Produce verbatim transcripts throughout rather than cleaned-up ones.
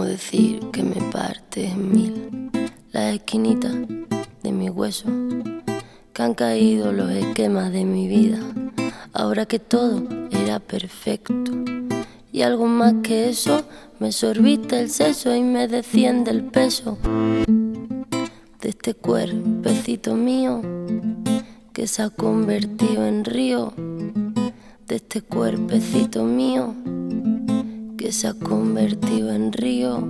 decir que me parte en mil las esquinitas de mi hueso, que han caído los esquemas de mi vida, ahora que todo era perfecto. Y algo más que eso, me sorbiste el seso y me desciende el peso de este cuerpecito mío que se ha convertido en río, de este cuerpecito mío que se ha convertido en río.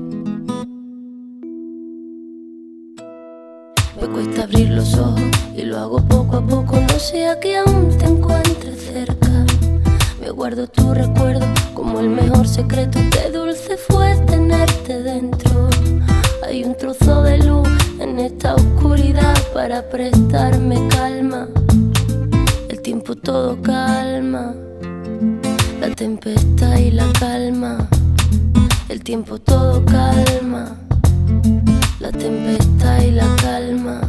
Me cuesta abrir los ojos y lo hago poco a poco, no sea que aún te encuentres cerca. Me guardo tu recuerdo como el mejor secreto, qué dulce fue tenerte dentro. Hay un trozo de luz en esta oscuridad para prestarme calma. El tiempo todo calma, la tempestad y la calma. El tiempo todo calma, la tempestad y la calma.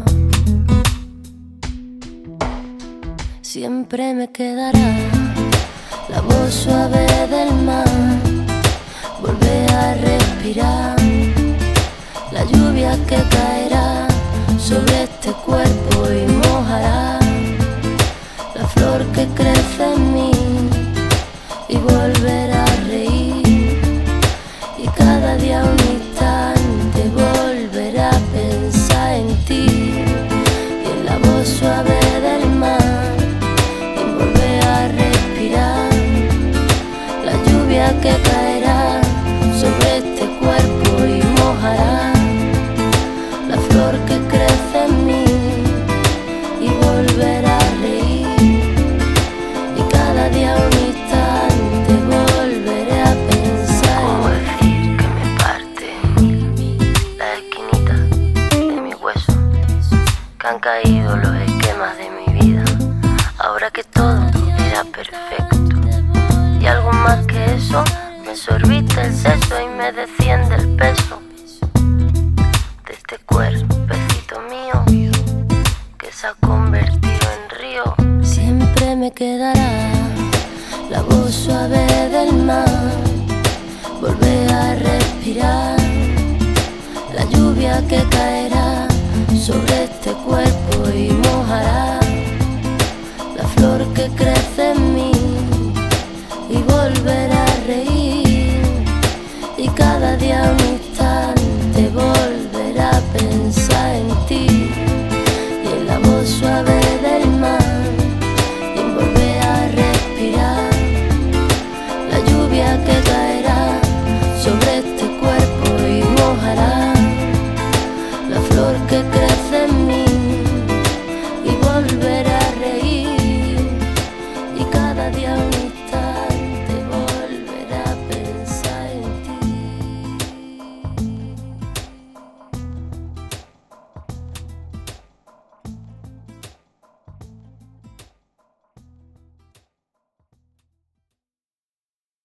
Siempre me quedará la voz suave del mar, volver a respirar, la lluvia que caerá sobre este cuerpo y mojará la flor que crece en mí, y volver a reír, y cada día un instante volver a pensar en ti, y en la voz suave del mar, y volver a respirar, la lluvia que caerá sobre este cuerpo y mojará la flor que crece en mí, y volver a reír, y cada día un instante volveré a pensar. ¿Cómo decir que me parte en mil las esquinitas de mi hueso, que han caído los esquemas de mi vida, ahora que todo era perfecto? Y algo más que eso, me sorbiste el seso y me desciende el peso de este cuerpecito mío que se ha convertido en río. Siempre me quedará la voz suave del mar, volver a respirar, la lluvia que caerá sobre este cuerpo y mojará la flor que crece en mí, y volver a reír, y cada día un instante volver a pensar en ti.